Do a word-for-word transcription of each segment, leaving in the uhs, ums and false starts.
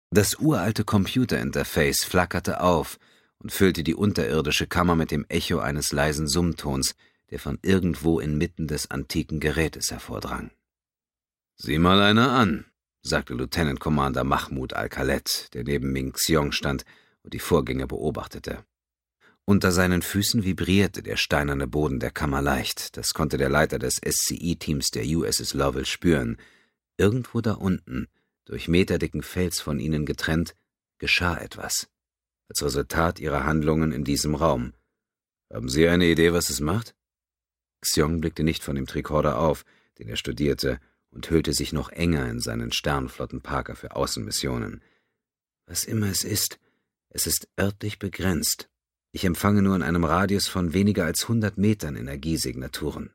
Das uralte Computerinterface flackerte auf und füllte die unterirdische Kammer mit dem Echo eines leisen Summtons, der von irgendwo inmitten des antiken Gerätes hervordrang. »Sieh mal einer an«, sagte Lieutenant Commander Mahmoud Al-Khaled, der neben Ming Xiong stand und die Vorgänge beobachtete. Unter seinen Füßen vibrierte der steinerne Boden der Kammer leicht, das konnte der Leiter des S C I-Teams der U S S Lovell spüren. Irgendwo da unten, durch meterdicken Fels von ihnen getrennt, geschah etwas. Als Resultat ihrer Handlungen in diesem Raum. »Haben Sie eine Idee, was es macht?« Xiong blickte nicht von dem Tricorder auf, den er studierte, und hüllte sich noch enger in seinen Sternflottenparker für Außenmissionen. »Was immer es ist, es ist örtlich begrenzt. Ich empfange nur in einem Radius von weniger als hundert Metern Energiesignaturen.«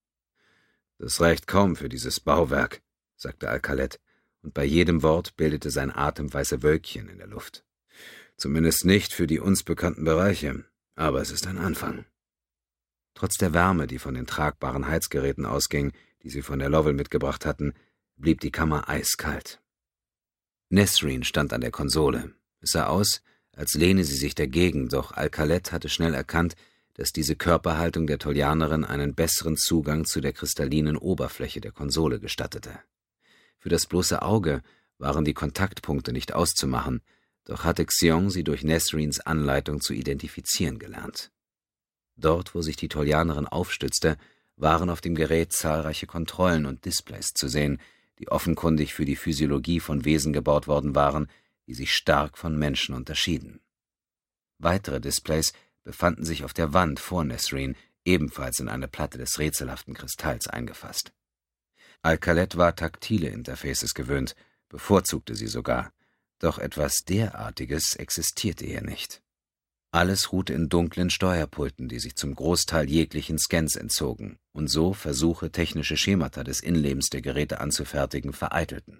»Das reicht kaum für dieses Bauwerk«, sagte Al-Khaled, und bei jedem Wort bildete sein Atem weiße Wölkchen in der Luft. »Zumindest nicht für die uns bekannten Bereiche, aber es ist ein Anfang.« Trotz der Wärme, die von den tragbaren Heizgeräten ausging, die sie von der Lovell mitgebracht hatten, blieb die Kammer eiskalt. Nesreen stand an der Konsole. Es sah aus, als lehne sie sich dagegen, doch Al-Khaled hatte schnell erkannt, dass diese Körperhaltung der Tolianerin einen besseren Zugang zu der kristallinen Oberfläche der Konsole gestattete. Für das bloße Auge waren die Kontaktpunkte nicht auszumachen, doch hatte Xiong sie durch Nesreens Anleitung zu identifizieren gelernt. Dort, wo sich die Tolianerin aufstützte, waren auf dem Gerät zahlreiche Kontrollen und Displays zu sehen, die offenkundig für die Physiologie von Wesen gebaut worden waren, die sich stark von Menschen unterschieden. Weitere Displays befanden sich auf der Wand vor Nesreen, ebenfalls in eine Platte des rätselhaften Kristalls eingefasst. Al-Khaled war taktile Interfaces gewöhnt, bevorzugte sie sogar, doch etwas derartiges existierte hier nicht. Alles ruhte in dunklen Steuerpulten, die sich zum Großteil jeglichen Scans entzogen und so Versuche, technische Schemata des Innenlebens der Geräte anzufertigen, vereitelten.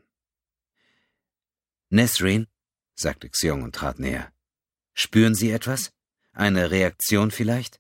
»Nesreen«, sagte Xiong und trat näher. »Spüren Sie etwas? Eine Reaktion vielleicht?«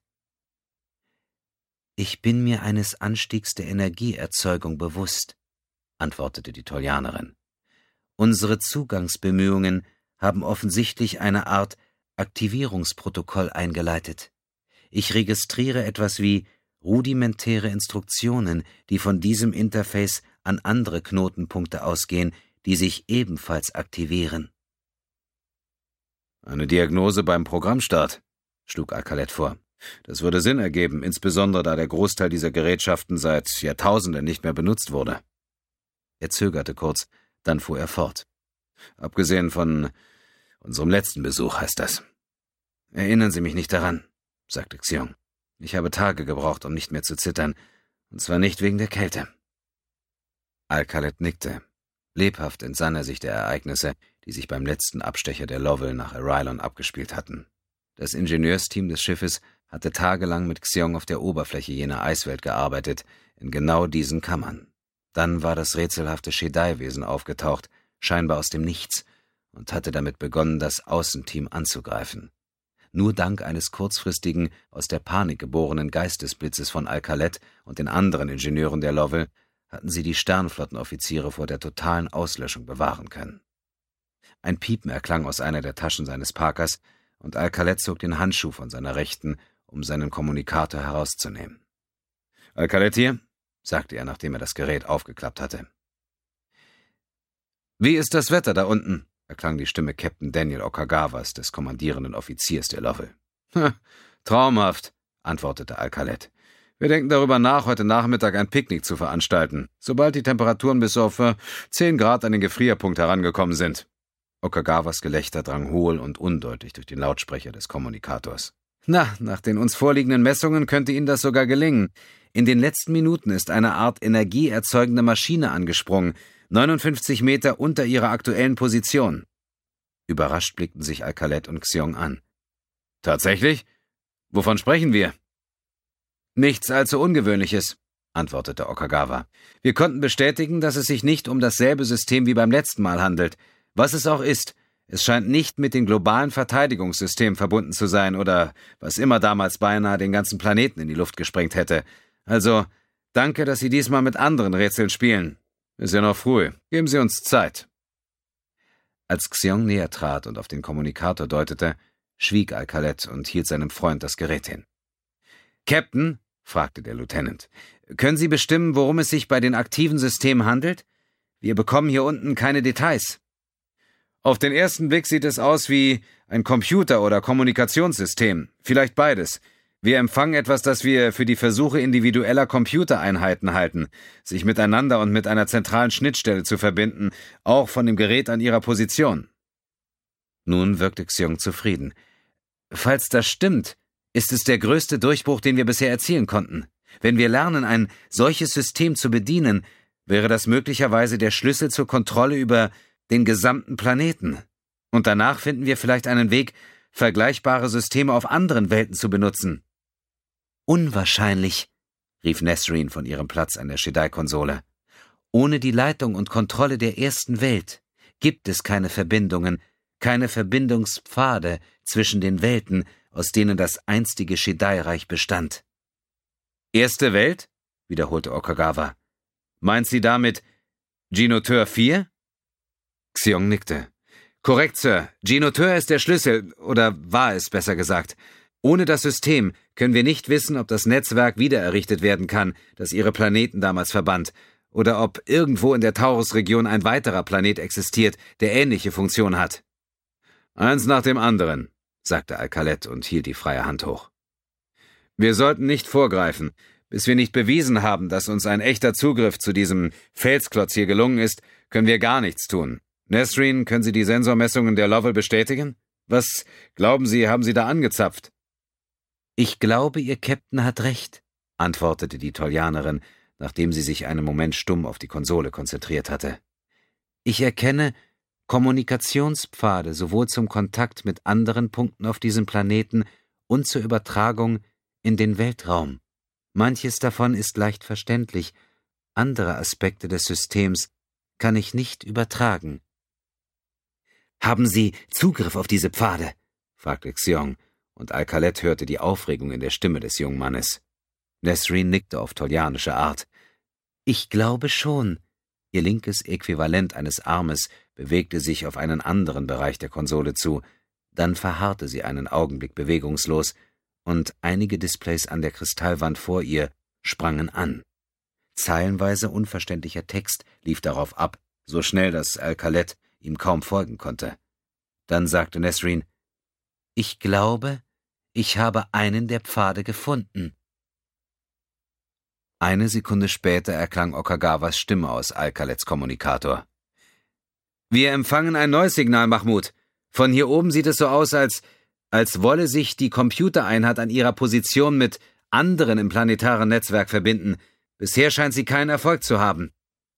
»Ich bin mir eines Anstiegs der Energieerzeugung bewusst«, antwortete die Tolianerin. »Unsere Zugangsbemühungen haben offensichtlich eine Art Aktivierungsprotokoll eingeleitet. Ich registriere etwas wie rudimentäre Instruktionen, die von diesem Interface an andere Knotenpunkte ausgehen, die sich ebenfalls aktivieren.« »Eine Diagnose beim Programmstart«, schlug Al-Khaled vor. »Das würde Sinn ergeben, insbesondere da der Großteil dieser Gerätschaften seit Jahrtausenden nicht mehr benutzt wurde.« Er zögerte kurz, dann fuhr er fort. »Abgesehen von unserem letzten Besuch heißt das.« »Erinnern Sie mich nicht daran«, sagte Xiong. »Ich habe Tage gebraucht, um nicht mehr zu zittern, und zwar nicht wegen der Kälte.« Al-Khaled nickte. Lebhaft entsann er sich der Ereignisse, die sich beim letzten Abstecher der Lovell nach Arylon abgespielt hatten. Das Ingenieursteam des Schiffes hatte tagelang mit Xiong auf der Oberfläche jener Eiswelt gearbeitet, in genau diesen Kammern. Dann war das rätselhafte Shedai-Wesen aufgetaucht, scheinbar aus dem Nichts, und hatte damit begonnen, das Außenteam anzugreifen. Nur dank eines kurzfristigen, aus der Panik geborenen Geistesblitzes von Al-Khaled und den anderen Ingenieuren der Lovell hatten sie die Sternflottenoffiziere vor der totalen Auslöschung bewahren können. Ein Piepen erklang aus einer der Taschen seines Parkers, und Al-Khaled zog den Handschuh von seiner Rechten, um seinen Kommunikator herauszunehmen. »Al-Khaled hier«, sagte er, nachdem er das Gerät aufgeklappt hatte. »Wie ist das Wetter da unten?« erklang die Stimme Captain Daniel Okagawas, des kommandierenden Offiziers der Lovell. »Traumhaft«, antwortete Al-Khaled. »Wir denken darüber nach, heute Nachmittag ein Picknick zu veranstalten, sobald die Temperaturen bis auf äh, zehn Grad an den Gefrierpunkt herangekommen sind.« Okagawas Gelächter drang hohl und undeutlich durch den Lautsprecher des Kommunikators. »Na, nach den uns vorliegenden Messungen könnte Ihnen das sogar gelingen. In den letzten Minuten ist eine Art energieerzeugende Maschine angesprungen, neunundfünfzig Meter unter ihrer aktuellen Position.« Überrascht blickten sich Al-Khaled und Xiong an. »Tatsächlich? Wovon sprechen wir?« »Nichts allzu Ungewöhnliches«, antwortete Okagawa. »Wir konnten bestätigen, dass es sich nicht um dasselbe System wie beim letzten Mal handelt. Was es auch ist, es scheint nicht mit dem globalen Verteidigungssystem verbunden zu sein oder was immer damals beinahe den ganzen Planeten in die Luft gesprengt hätte. Also, danke, dass Sie diesmal mit anderen Rätseln spielen. Ist ja noch früh. Geben Sie uns Zeit.« Als Xiong näher trat und auf den Kommunikator deutete, schwieg Alcalet und hielt seinem Freund das Gerät hin. »Captain«, fragte der Lieutenant, »können Sie bestimmen, worum es sich bei den aktiven Systemen handelt? Wir bekommen hier unten keine Details.« »Auf den ersten Blick sieht es aus wie ein Computer- oder Kommunikationssystem, vielleicht beides. Wir empfangen etwas, das wir für die Versuche individueller Computereinheiten halten, sich miteinander und mit einer zentralen Schnittstelle zu verbinden, auch von dem Gerät an ihrer Position.« Nun wirkte Xiong zufrieden. »Falls das stimmt, ist es der größte Durchbruch, den wir bisher erzielen konnten. Wenn wir lernen, ein solches System zu bedienen, wäre das möglicherweise der Schlüssel zur Kontrolle über den gesamten Planeten. Und danach finden wir vielleicht einen Weg, vergleichbare Systeme auf anderen Welten zu benutzen.« »Unwahrscheinlich«, rief Nesrine von ihrem Platz an der Shedai-Konsole. »Ohne die Leitung und Kontrolle der ersten Welt gibt es keine Verbindungen, keine Verbindungspfade zwischen den Welten, aus denen das einstige Shedai-Reich bestand.« »Erste Welt?« wiederholte Okagawa. »Meint sie damit Genoteur vier? Xiong nickte. »Korrekt, Sir. Genoteur ist der Schlüssel, oder war es, besser gesagt. Ohne das System können wir nicht wissen, ob das Netzwerk wiedererrichtet werden kann, das ihre Planeten damals verband, oder ob irgendwo in der Taurus-Region ein weiterer Planet existiert, der ähnliche Funktion hat.« »Eins nach dem anderen«, sagte Alcalet und hielt die freie Hand hoch. »Wir sollten nicht vorgreifen. Bis wir nicht bewiesen haben, dass uns ein echter Zugriff zu diesem Felsklotz hier gelungen ist, können wir gar nichts tun. Nesrine, können Sie die Sensormessungen der Lovell bestätigen? Was, glauben Sie, haben Sie da angezapft?« »Ich glaube, Ihr Captain hat recht«, antwortete die Tolianerin, nachdem sie sich einen Moment stumm auf die Konsole konzentriert hatte. »Ich erkenne Kommunikationspfade sowohl zum Kontakt mit anderen Punkten auf diesem Planeten und zur Übertragung in den Weltraum. Manches davon ist leicht verständlich, andere Aspekte des Systems kann ich nicht übertragen.« »Haben Sie Zugriff auf diese Pfade?« fragte Xiong, und Alcalet hörte die Aufregung in der Stimme des jungen Mannes. Nesrine nickte auf tolianische Art. »Ich glaube schon.« Ihr linkes Äquivalent eines Armes bewegte sich auf einen anderen Bereich der Konsole zu, dann verharrte sie einen Augenblick bewegungslos, und einige Displays an der Kristallwand vor ihr sprangen an. Zeilenweise unverständlicher Text lief darauf ab, so schnell, dass Alcalet ihm kaum folgen konnte. Dann sagte Nesrine, »Ich glaube, ich habe einen der Pfade gefunden.« Eine Sekunde später erklang Okagawas Stimme aus Alcalets Kommunikator. »Wir empfangen ein neues Signal, Mahmud. Von hier oben sieht es so aus, als, als wolle sich die Computereinheit an ihrer Position mit anderen im planetaren Netzwerk verbinden. Bisher scheint sie keinen Erfolg zu haben.«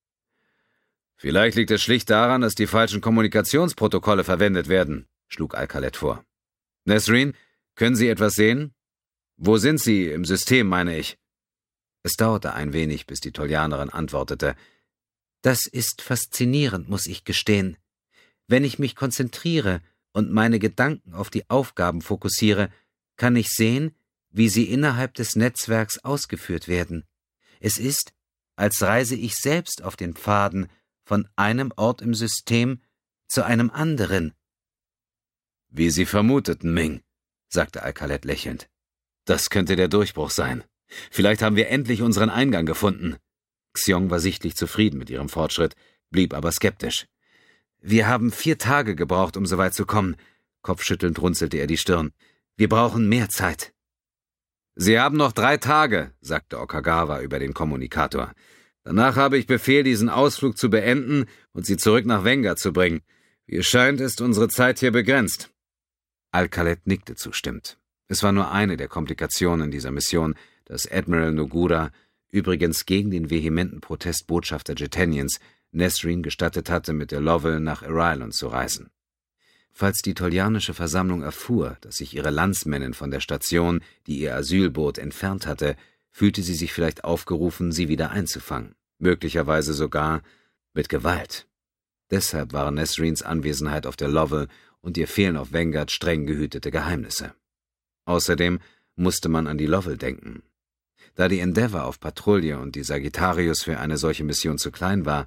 »Vielleicht liegt es schlicht daran, dass die falschen Kommunikationsprotokolle verwendet werden«, schlug Alcalet vor. »Nesrine, können Sie etwas sehen? Wo sind Sie im System, meine ich?« Es dauerte ein wenig, bis die Tolianerin antwortete. »Das ist faszinierend, muss ich gestehen. Wenn ich mich konzentriere und meine Gedanken auf die Aufgaben fokussiere, kann ich sehen, wie sie innerhalb des Netzwerks ausgeführt werden. Es ist, als reise ich selbst auf den Pfaden von einem Ort im System zu einem anderen.« »Wie Sie vermuteten, Ming«, sagte Alcalet lächelnd. »Das könnte der Durchbruch sein. Vielleicht haben wir endlich unseren Eingang gefunden.« Xiong war sichtlich zufrieden mit ihrem Fortschritt, blieb aber skeptisch. »Wir haben vier Tage gebraucht, um so weit zu kommen.« Kopfschüttelnd runzelte er die Stirn. »Wir brauchen mehr Zeit.« »Sie haben noch drei Tage«, sagte Okagawa über den Kommunikator. »Danach habe ich Befehl, diesen Ausflug zu beenden und Sie zurück nach Venga zu bringen. Wie es scheint, ist unsere Zeit hier begrenzt.« Alcalet nickte zustimmend. Es war nur eine der Komplikationen dieser Mission, dass Admiral Nogura, übrigens gegen den vehementen Protest Botschafter Jetanians, Nesrine gestattet hatte, mit der Lovell nach Irilon zu reisen. Falls die tolianische Versammlung erfuhr, dass sich ihre Landsmännin von der Station, die ihr Asyl bot, entfernt hatte, fühlte sie sich vielleicht aufgerufen, sie wieder einzufangen, möglicherweise sogar mit Gewalt. Deshalb waren Nesrines Anwesenheit auf der Lovell und ihr Fehlen auf Vanguard streng gehütete Geheimnisse. Außerdem musste man an die Lovell denken. Da die Endeavour auf Patrouille und die Sagittarius für eine solche Mission zu klein war,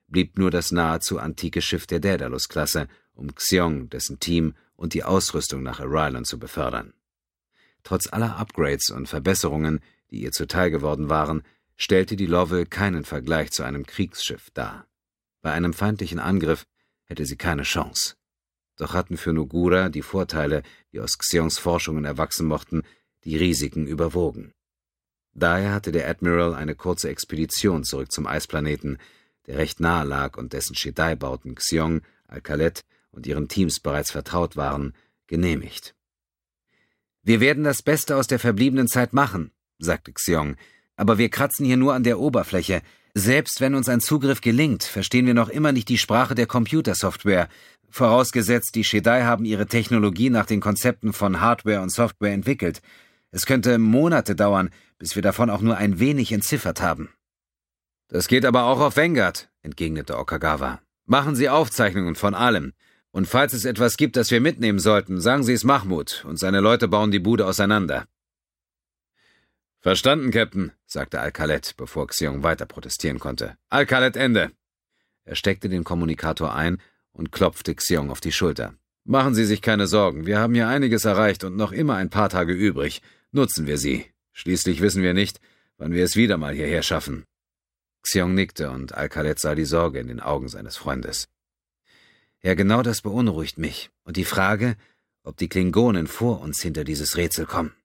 blieb nur das nahezu antike Schiff der Daedalus-Klasse, um Xiong, dessen Team und die Ausrüstung nach Irilon zu befördern. Trotz aller Upgrades und Verbesserungen, die ihr zuteil geworden waren, stellte die Lovell keinen Vergleich zu einem Kriegsschiff dar. Bei einem feindlichen Angriff hätte sie keine Chance. Doch hatten für Nogura die Vorteile, die aus Xiongs Forschungen erwachsen mochten, die Risiken überwogen. Daher hatte der Admiral eine kurze Expedition zurück zum Eisplaneten, der recht nahe lag und dessen Jedi-Bauten Xiong, Al-Khalet und ihren Teams bereits vertraut waren, genehmigt. »Wir werden das Beste aus der verbliebenen Zeit machen«, sagte Xiong, »aber wir kratzen hier nur an der Oberfläche. Selbst wenn uns ein Zugriff gelingt, verstehen wir noch immer nicht die Sprache der Computersoftware, vorausgesetzt, die Jedi haben ihre Technologie nach den Konzepten von Hardware und Software entwickelt. Es könnte Monate dauern, bis wir davon auch nur ein wenig entziffert haben.« »Das geht aber auch auf Vanguard«, entgegnete Okagawa. »Machen Sie Aufzeichnungen von allem. Und falls es etwas gibt, das wir mitnehmen sollten, sagen Sie es Mahmud, und seine Leute bauen die Bude auseinander.« »Verstanden, Captain«, sagte Al-Khalet, bevor Xiong weiter protestieren konnte. »Al-Khalet, Ende!« Er steckte den Kommunikator ein und klopfte Xiong auf die Schulter. »Machen Sie sich keine Sorgen, wir haben hier einiges erreicht und noch immer ein paar Tage übrig. Nutzen wir sie. Schließlich wissen wir nicht, wann wir es wieder mal hierher schaffen.« Xiong nickte und Al-Khalet sah die Sorge in den Augen seines Freundes. »Ja, genau das beunruhigt mich. Und die Frage, ob die Klingonen vor uns hinter dieses Rätsel kommen.«